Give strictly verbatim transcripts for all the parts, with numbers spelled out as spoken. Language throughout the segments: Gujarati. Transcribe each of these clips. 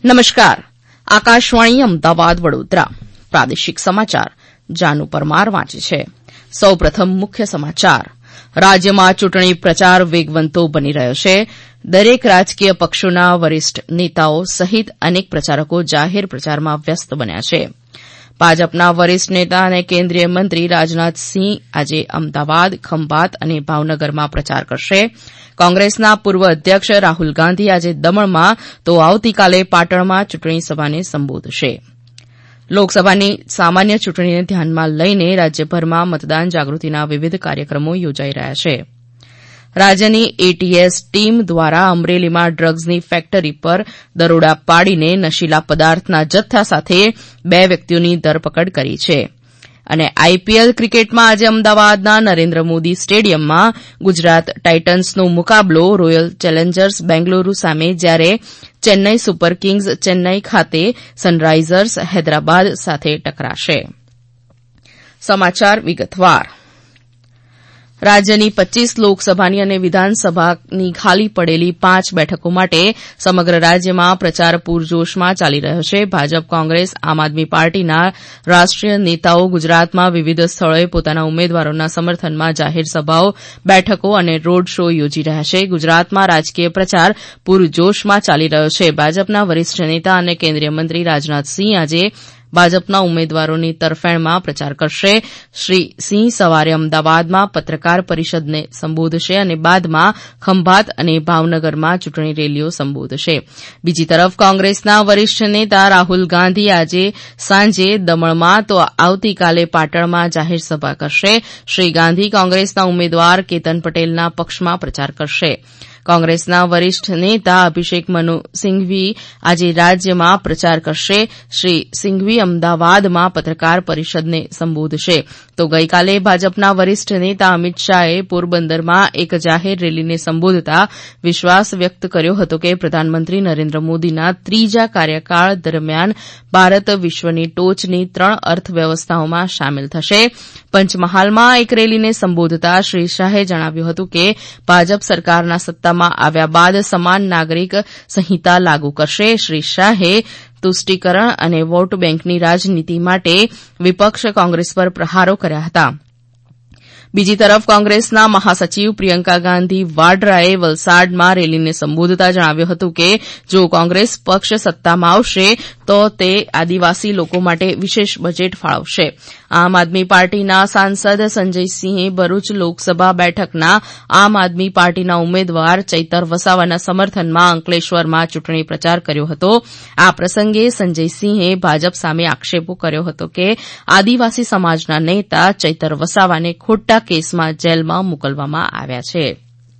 નમસ્કાર. આકાશવાણી અમદાવાદ વડોદરા પ્રાદેશિક સમાચાર જાનુ પરમાર વાંચે છે. સૌ પ્રથમ મુખ્ય સમાચાર. રાજ્યમાં ચૂંટણી પ્રચાર વેગવંતો બની રહ્યો છે. દરેક રાજકીય પક્ષોના વરિષ્ઠ નેતાઓ સહિત અનેક પ્રચારકો જાહેર પ્રચારમાં વ્યસ્ત બન્યા છે. ભાજપના વરિષ્ઠ નેતા અને કેન્દ્રીય મંત્રી રાજનાથસિંહ આજે અમદાવાદ, ખંભાત અને ભાવનગરમાં પ્રચાર કરશે. કોંગ્રેસના પૂર્વ અધ્યક્ષ રાહુલ ગાંધી આજે દમણમાં તો આવતીકાલે પાટણમાં ચૂંટણી સભાને સંબોધશે. લોકસભાની સામાન્ય ચૂંટણીને ધ્યાનમાં લઈને રાજ્યભરમાં મતદાન જાગૃતિના વિવિધ કાર્યક્રમો યોજાઈ રહ્યા છે. રાજ્યની એટીએસ ટીમ દ્વારા અમરેલીમાં ડ્રગ્સની ફેક્ટરી પર દરોડા પાડીને નશીલા પદાર્થના જથ્થા સાથે બે વ્યક્તિઓની ધરપકડ કરી છે. અને આઈપીએલ ક્રિકેટમાં આજે અમદાવાદના નરેન્દ્ર મોદી સ્ટેડિયમમાં ગુજરાત ટાઇટન્સનો મુકાબલો રોયલ ચેલેન્જર્સ બેંગલુરુ સામે, જ્યારે ચેન્નઈ સુપર કિંગ્સ ચેન્નઈ ખાતે સનરાઇઝર્સ હૈદરાબાદ સાથે ટકરાશે. સમાચાર વિગતવાર. રાજ્યની પચ્ચીસ લોકસભાની અને વિધાનસભાની ખાલી પડેલી પાંચ બેઠકો માટે સમગ્ર રાજ્યમાં પ્રચાર પૂરજોશમાં ચાલી રહ્યો છે. ભાજપ, કોંગ્રેસ, આમ આદમી પાર્ટીના રાષ્ટ્રીય નેતાઓ ગુજરાતમાં વિવિધ સ્થળોએ પોતાના ઉમેદવારોના સમર્થનમાં જાહેર સભાઓ, બેઠકો અને રોડ શો યોજી રહ્યા છે. ગુજરાતમાં રાજકીય પ્રચાર પૂરજોશમાં ચાલી રહ્યો છે. ભાજપના વરિષ્ઠ નેતા અને કેન્દ્રીય મંત્રી રાજનાથસિંહ આજે ભાજપના ઉમેદવારોની તરફેણમાં પ્રચાર કરશે. શ્રી સિંહ સવારે અમદાવાદમાં પત્રકાર પરિષદને સંબોધશે અને બાદમાં ખંભાત અને ભાવનગરમાં ચૂંટણી રેલીઓ સંબોધશે. બીજી તરફ કોંગ્રેસના વરિષ્ઠ નેતા રાહુલ ગાંધી આજે સાંજે દમણમાં તો આવતીકાલે પાટણમાં જાહેર સભા કરશે. શ્રી ગાંધી કોંગ્રેસના ઉમેદવાર કેતન પટેલના પક્ષમાં પ્રચાર કરશે. કોંગ્રેસના વરિષ્ઠ નેતા અભિષેક મનુ સિંઘવી આજે રાજ્યમાં પ્રચાર કરશે. શ્રી સિંઘવી અમદાવાદમાં પત્રકાર પરિષદને સંબોધશે. તો ગઈકાલે ભાજપના વરિષ્ઠ નેતા અમિત શાહે પોરબંદરમાં એક જાહેર રેલીને સંબોધતા વિશ્વાસ વ્યક્ત કર્યો હતો કે પ્રધાનમંત્રી નરેન્દ્ર મોદીના ત્રીજા કાર્યકાળ દરમિયાન ભારત વિશ્વની ટોચની ત્રણ અર્થવ્યવસ્થાઓમાં સામેલ થશે. પંચમહાલમાં એક રેલીને સંબોધતા શ્રી શાહે જણાવ્યું હતું કે ભાજપ સરકારના સત્તામાં આવ્યા બાદ સમાન નાગરિક સંહિતા લાગુ કરશે. શ્રી શાહે તુષ્ટીકરણ અને વોટ બેંકની રાજનીતિ માટે વિપક્ષ કોંગ્રેસ પર પ્રહારો કર્યા હતા. બીજી તરફ કોંગ્રેસના મહાસચિવ પ્રિયંકા ગાંધી વાડ્રાએ વલસાડમાં રેલીને સંબોધતા જણાવ્યું હતું કે જો કોંગ્રેસ પક્ષ સત્તામાં આવશે તો તે આદિવાસી લોકો માટે વિશેષ બજેટ ફાળવશે. આમ આદમી પાર્ટીના સાંસદ સંજયસિંહે ભરૂચ લોકસભા બેઠકના આમ આદમી પાર્ટીના ઉમેદવાર ચૈતર વસાવાના સમર્થનમાં અંકલેશ્વરમાં ચૂંટણી પ્રચાર કર્યો હતો. આ પ્રસંગે સંજયસિંહે ભાજપ સામે આક્ષેપો કર્યો હતો કે આદિવાસી સમાજના નેતા ચૈતર વસાવાને ખોટા કેસમાં જેલમાં મોકલવામાં આવ્યા છે.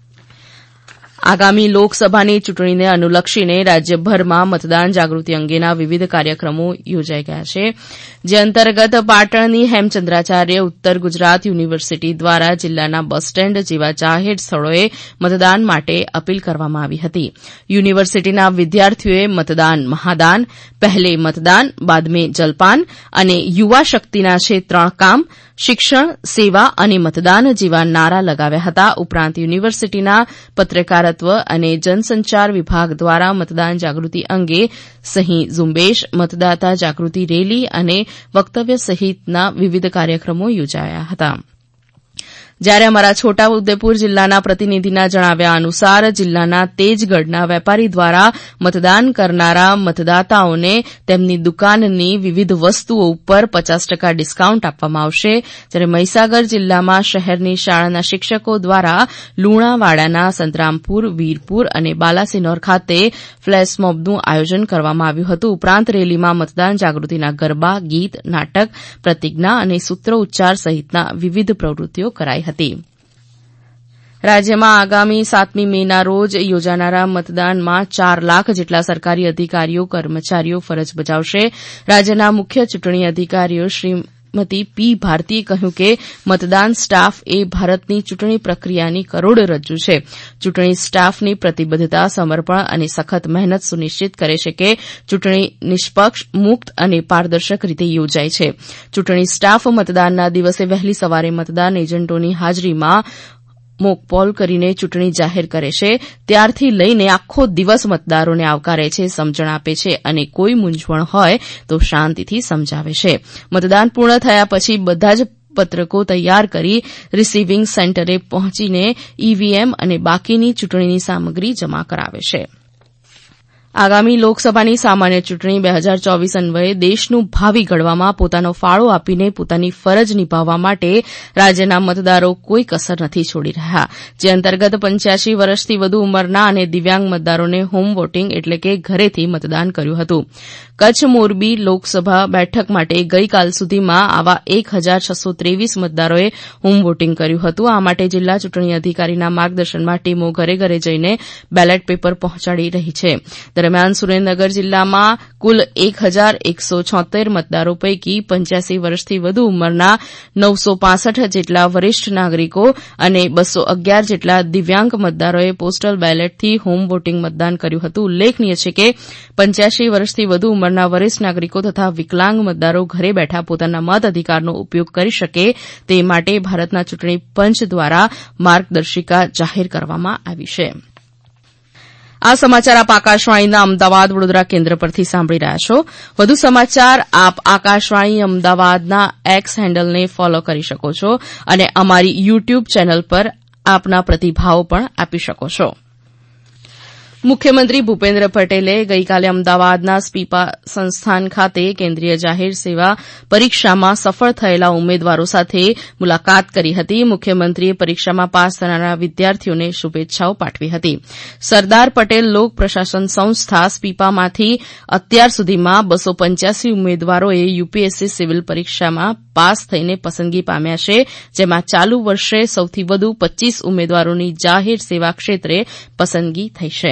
આગામી લોકસભાની ચૂંટણીને અનુલક્ષીને રાજ્યભરમાં મતદાન જાગૃતિ અંગેના વિવિધ કાર્યક્રમો યોજાઈ ગયા છે. જે અંતર્ગત પાટણની હેમચંદ્રાચાર્ય ઉત્તર ગુજરાત યુનિવર્સિટી દ્વારા જિલ્લાના બસ સ્ટેન્ડ જેવા જાહેર સ્થળોએ મતદાન માટે અપીલ કરવામાં આવી હતી. યુનિવર્સિટીના વિદ્યાર્થીઓએ મતદાન મહાદાન, પહેલે મતદાન બાદ મેં જલપાન અને યુવા શક્તિના છે ત્રણ કામ, શિક્ષણ, સેવા અને મતદાન જેવા નારા લગાવ્યા હતા. ઉપરાંત યુનિવર્સિટીના પત્રકારત્વ અને જનસંચાર વિભાગ દ્વારા મતદાન જાગૃતિ અંગે સહી ઝુંબેશ, મતદાતા જાગૃતિ રેલી અને વક્તવ્ય સહિતના વિવિધ કાર્યક્રમો યોજાયા હતા. જ્યારે અમારા છોટાઉદેપુર જિલ્લાના પ્રતિનિધિના જણાવ્યા અનુસાર જિલ્લાના તેજગઢના વેપારી દ્વારા મતદાન કરનારા મતદાતાઓને તેમની દુકાનની વિવિધ વસ્તુઓ ઉપર પચાસ ટકા ડિસ્કાઉન્ટ આપવામાં આવશે. જ્યારે મહીસાગર જિલ્લામાં શહેરની શાળાના શિક્ષકો દ્વારા લુણાવાડાના સંતરામપુર, વીરપુર અને બાલાસિનોર ખાતે ફ્લેશમોબનું આયોજન કરવામાં આવ્યું હતું. ઉપરાંત રેલીમાં મતદાન જાગૃતિના ગરબા, ગીત, નાટક, પ્રતિજ્ઞા અને સૂત્રો ઉચ્ચાર સહિતના વિવિધ પ્રવૃત્તિઓ કરાઈ હતી. રાજ્યમાં આગામી સાતમી મેના રોજ યોજાનારા મતદાનમાં ચાર લાખ જેટલા સરકારી અધિકારીઓ, કર્મચારીઓ ફરજ બજાવશે. રાજ્યના મુખ્ય ચૂંટણી અધિકારીઓ શ્રીમતી પી ભારતીએ કહ્યું કે મતદાન સ્ટાફ એ ભારતની ચૂંટણી પ્રક્રિયાની કરોડરજ્જુ છે. ચૂંટણી સ્ટાફની પ્રતિબદ્ધતા, સમર્પણ અને સખત મહેનત સુનિશ્ચિત કરે છે કે ચૂંટણી નિષ્પક્ષ, મુક્ત અને પારદર્શક રીતે યોજાય છે. ચૂંટણી સ્ટાફ મતદાનના દિવસે વહેલી સવારે મતદાન એજન્ટોની હાજરીમાં મોકપોલ કરીને ચૂંટણી જાહેર કરે છે ત્યારથી લઈને આખો દિવસ મતદારોને આવકારે છે, સમજણ આપે છે અને કોઈ મૂંઝવણ હોય તો શાંતિથી સમજાવે છે. મતદાન પૂર્ણ થયા પછી બધા જ પત્રકો તૈયાર કરી રિસીવિંગ સેન્ટરે પહોંચીને ઈવીએમ અને બાકીની ચૂંટણીની સામગ્રી જમા કરાવે છે. આગામી લોકસભાની સામાન્ય ચૂંટણી બે હજાર ચોવીસ અન્વયે દેશનું ભાવિ ઘડવામાં પોતાનો ફાળો આપીને પોતાની ફરજ નિભાવવા માટે રાજ્યના મતદારો કોઈ કસર નથી છોડી રહ્યા, જે અંતર્ગત પંચ્યાસી વર્ષથી વધુ ઉંમરના અને દિવ્યાંગ મતદારોને હોમ વોટિંગ એટલે કે ઘરેથી મતદાન કર્યું હતું. કચ્છ મોરબી લોકસભા બેઠક માટે ગઈકાલ સુધીમાં આવા એક હજાર છસો ત્રેવીસ મતદારોએ હોમ વોટિંગ કર્યું હતું. આ માટે જિલ્લા ચૂંટણી અધિકારીના માર્ગદર્શનમાં ટીમો ઘરે ઘરે જઈને બેલેટ પેપર પહોંચાડી રહી છે. દરમિયાન સુરેન્દ્રનગર જિલ્લામાં કુલ એક હજાર એકસો છોતેર મતદારો પૈકી પંચ્યાસી વર્ષથી વધુ ઉંમરના નવસો પાસઠ જેટલા વરિષ્ઠ નાગરિકો અને બસો અગિયાર જેટલા દિવ્યાંગ મતદારોએ પોસ્ટલ બેલેટથી હોમ વોટિંગ મતદાન કર્યું હતું. ઉલ્લેખનીય છે કે પંચ્યાસી વર્ષથી વધુ ઉંમરના વરિષ્ઠ નાગરિકો તથા વિકલાંગ મતદારો ઘરે બેઠા પોતાના મત અધિકારનો ઉપયોગ કરી શકે તે માટે ભારતના ચૂંટણી પંચ દ્વારા માર્ગદર્શિકા જાહેર કરવામાં આવી છે. આ સમાચાર આપ આકાશવાણીના અમદાવાદ વડોદરા કેન્દ્ર પરથી સાંભળી રહ્યા છો. વધુ સમાચાર આપ આકાશવાણી અમદાવાદના એક્સ હેન્ડલને ફોલો કરી શકો છો અને અમારી યુટ્યુબ ચેનલ પર આપના પ્રતિભાવો પણ આપી શકો છો. મુખ્યમંત્રી ભૂપેન્દ્ર પટેલે ગઈકાલે અમદાવાદના સ્પીપા સંસ્થાન ખાતે કેન્દ્રીય જાહેર સેવા પરીક્ષામાં સફળ થયેલા ઉમેદવારો સાથે મુલાકાત કરી હતી. મુખ્યમંત્રીએ પરીક્ષામાં પાસ થનારા વિદ્યાર્થીઓને શુભેચ્છાઓ પાઠવી હતી. સરદાર પટેલ લોક પ્રશાસન સંસ્થા સ્પીપામાંથી અત્યાર સુધીમાં બસો પંચ્યાસી ઉમેદવારોએ યુપીએસસી સિવિલ પરીક્ષામાં પાસ થઈને પસંદગી પામ્યા છે, જેમાં ચાલુ વર્ષે સૌથી વધુ પચ્ચીસ ઉમેદવારોની જાહેર સેવા ક્ષેત્રે પસંદગી થઈ છે.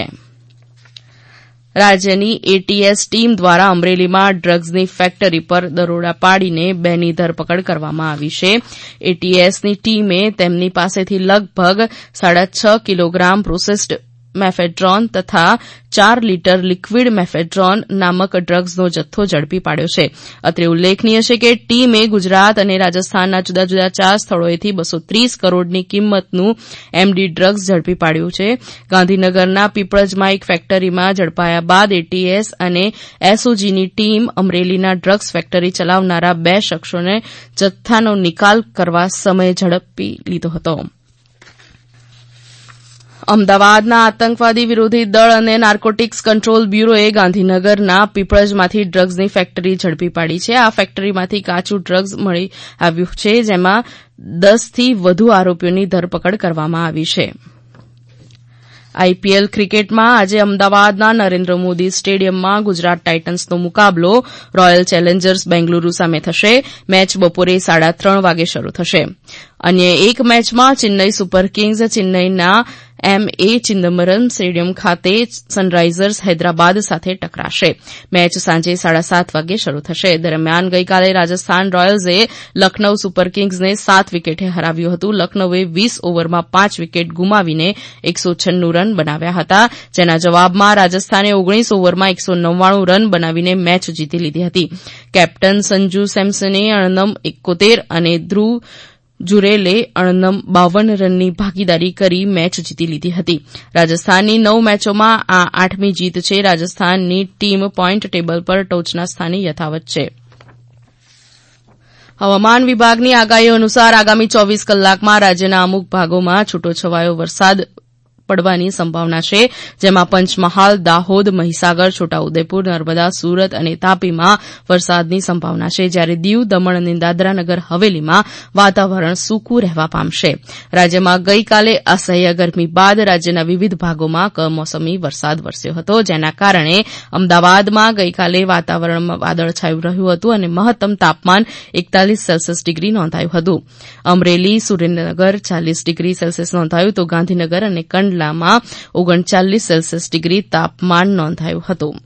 રાજ્યની એટીએસ ટીમ દ્વારા અમરેલીમાં ડ્રગ્સની ફેક્ટરી પર દરોડા પાડીને બેની ધરપકડ કરવામાં આવી છે. એટીએસની ટીમે તેમની પાસેથી લગભગ સાડા છ કિલોગ્રામ પ્રોસેસ્ડ મેફેડ્રોન તથા ચાર લીટર લિક્વિડ મેફેડ્રોન નામક ડ્રગ્સનો જથ્થો ઝડપી પાડ્યો છે. અત્રે ઉલ્લેખનીય છે કે ટીમે ગુજરાત અને રાજસ્થાનના જુદા જુદા ચાર સ્થળોએથી બસો ત્રીસ કરોડની કિંમતનું એમડી ડ્રગ્સ ઝડપી પાડ્યું છે. ગાંધીનગરના પીપળજમાં એક ફેક્ટરીમાં ઝડપાયા બાદ એટીએસ અને એસઓજીની ટીમ અમરેલીના ડ્રગ્સ ફેક્ટરી ચલાવનારા બે શખ્સોને જથ્થાનો નિકાલ કરવા સમય ઝડપી લીધો હતો. અમદાવાદના આતંકવાદી વિરોધી દળ અને નાર્કોટિક્સ કંટ્રોલ બ્યુરોએ ગાંધીનગરના પીપળજમાંથી ડ્રગ્સની ફેક્ટરી ઝડપી પાડી છે. આ ફેક્ટરીમાંથી કાચું ડ્રગ્સ મળી આવ્યું છે, જેમાં દસથી વધુ આરોપીઓની ધરપકડ કરવામાં આવી છે. આઈપીએલ ક્રિકેટમાં આજે અમદાવાદના નરેન્દ્ર મોદી સ્ટેડિયમમાં ગુજરાત ટાઇટન્સનો મુકાબલો રોયલ ચેલેન્જર્સ બેંગલુરુ સામે થશે. મેચ બપોરે સાડા ત્રણ વાગે શરૂ થશે. અન્ય એક મેચમાં ચેન્નઈ સુપર કિંગ્સ ચેન્નઈના એમ એ ચિદમ્બરમ સ્ટેડિયમ ખાતે સનરાઇઝર્સ હૈદરાબાદ સાથે ટકરાશે. મેચ સાંજે સાડા સાત વાગે શરૂ થશે. દરમિયાન ગઈકાલે રાજસ્થાન રોયલ્સે લખનઉ સુપર કિંગ્સને સાત વિકેટે હરાવ્યું હતું. લખનઉએ વીસ ઓવરમાં પાંચ વિકેટ ગુમાવીને એકસો છન્નું રન બનાવ્યા હતા, જેના જવાબમાં રાજસ્થાને ઓગણીસ ઓવરમાં એકસો નવ્વાણું રન બનાવીને મેચ જીતી લીધી હતી. કેપ્ટન સંજુ સેમસને અણનમ એકોતેર અને ધ્રુવ જુરેલે અણનમ બાવન રનની ભાગીદારી કરી મેચ જીતી લીધી હતી. રાજસ્થાનની નવ મેચોમાં આ આઠમી જીત છે. રાજસ્થાનની ટીમ પોઈન્ટ ટેબલ પર ટોચના સ્થાને યથાવત છે. હવામાન વિભાગની આગાહી અનુસાર આગામી ચોવીસ કલાકમાં રાજ્યના અમુક ભાગોમાં છૂટોછવાયો વરસાદ પડવાની સંભાવના છે, જેમાં પંચમહાલ, દાહોદ, મહીસાગર, છોટાઉદેપુર, નર્મદા, સુરત અને તાપીમાં વરસાદની સંભાવના છે, જ્યારે દીવ, દમણ અને દાદરાનગર હવેલીમાં વાતાવરણ સૂકું રહેવા પામશે. રાજ્યમાં ગઈકાલે અસહ્ય ગરમી બાદ રાજ્યના વિવિધ ભાગોમાં કમોસમી વરસાદ વરસ્યો હતો, જેના કારણે અમદાવાદમાં ગઈકાલે વાતાવરણમાં વાદળછાયું રહ્યું હતું અને મહત્તમ તાપમાન એકતાલીસ સેલ્સિયસ ડિગ્રી નોંધાયું હતું. અમરેલી, સુરેન્દ્રનગર ચાલીસ ડિગ્રી સેલ્સિયસ નોંધાયું તો ગાંધીનગર અને કંડલા માં ઓગણચાલીસ સેલ્સિયસ ડિગ્રી તાપમાન નોંધાયું હતું.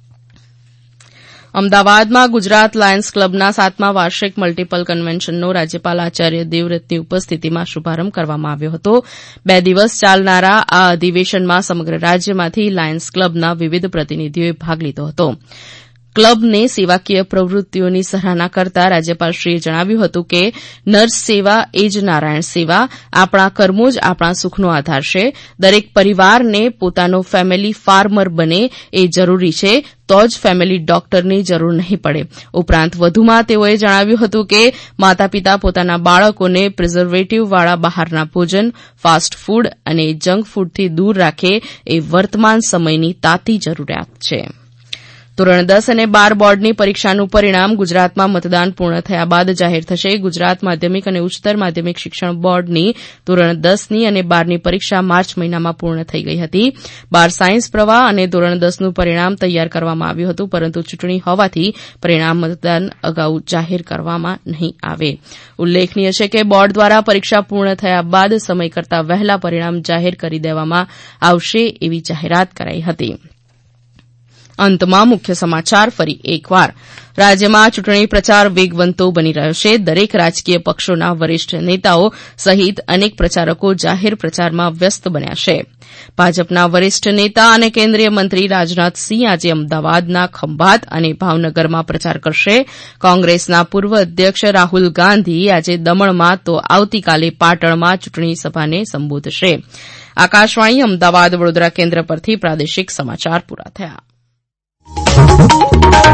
અમદાવાદમાં ગુજરાત લાયન્સ ક્લબના સાતમા વાર્ષિક મલ્ટીપલ કન્વેન્શનનો રાજ્યપાલ આચાર્ય દેવવ્રતની ઉપસ્થિતિમાં શુભારંભ કરવામાં આવ્યો હતો. બે દિવસ ચાલનારા આ અધિવેશનમાં સમગ્ર રાજ્યમાંથી લાયન્સ ક્લબના વિવિધ પ્રતિનિધિઓએ ભાગ લીધો હતો. ક્લબને સેવાકીય પ્રવૃત્તિઓની સરાહના કરતા રાજ્યપાલશ્રીએ જણાવ્યું હતું કે નર્સ સેવા એ જ નારાયણ સેવા, આપણા કર્મો જ આપણા સુખનો આધાર છે. દરેક પરિવારને પોતાનો ફેમિલી ફાર્મર બને એ જરૂરી છે, તો જ ફેમિલી ડોક્ટરની જરૂર નહીં પડે. ઉપરાંત વધુમાં તેઓએ જણાવ્યું હતું કે માતા પિતા પોતાના બાળકોને પ્રિઝર્વેટિવવાળા બહારના ભોજન, ફાસ્ટ ફૂડ અને જંક ફૂડથી દૂર રાખે એ વર્તમાન સમયની તાતી જરૂરિયાત છે. ધોરણ દસ અને બાર બોર્ડની પરીક્ષાનું પરિણામ ગુજરાતમાં મતદાન પૂર્ણ થયા બાદ જાહેર થશે. ગુજરાત માધ્યમિક અને ઉચ્ચતર માધ્યમિક શિક્ષણ બોર્ડની ધોરણ દસની અને બારની પરીક્ષા માર્ચ મહિનામાં પૂર્ણ થઈ ગઈ હતી. બાર સાયન્સ પ્રવાહ અને ધોરણ દસનું પરિણામ તૈયાર કરવામાં આવ્યું હતું, પરંતુ ચૂંટણી હોવાથી પરિણામ મતદાન અગાઉ જાહેર કરવામાં નહીં આવે. ઉલ્લેખનીય છે કે બોર્ડ દ્વારા પરીક્ષા પૂર્ણ થયા બાદ સમય કરતાં વહેલા પરિણામ જાહેર કરી દેવામાં આવશે એવી જાહેરાત કરાઈ હતી. અંતમાં મુખ્ય સમાચાર ફરી એકવાર. રાજ્યમાં ચૂંટણી પ્રચાર વેગવંતો બની રહ્યો છે. દરેક રાજકીય પક્ષોના વરિષ્ઠ નેતાઓ સહિત અનેક પ્રચારકો જાહેર પ્રચારમાં વ્યસ્ત બન્યા છે. ભાજપના વરિષ્ઠ નેતા અને કેન્દ્રીય મંત્રી રાજનાથસિંહ આજે અમદાવાદના ખંભાત અને ભાવનગરમાં પ્રચાર કરશે. કોંગ્રેસના પૂર્વ અધ્યક્ષ રાહુલ ગાંધી આજે દમણમાં તો આવતીકાલે પાટણમાં ચૂંટણી સભાને સંબોધશે. આકાશવાણી અમદાવાદ વડોદરા કેન્દ્ર પરથી પ્રાદેશિક સમાચાર પૂરા થયા.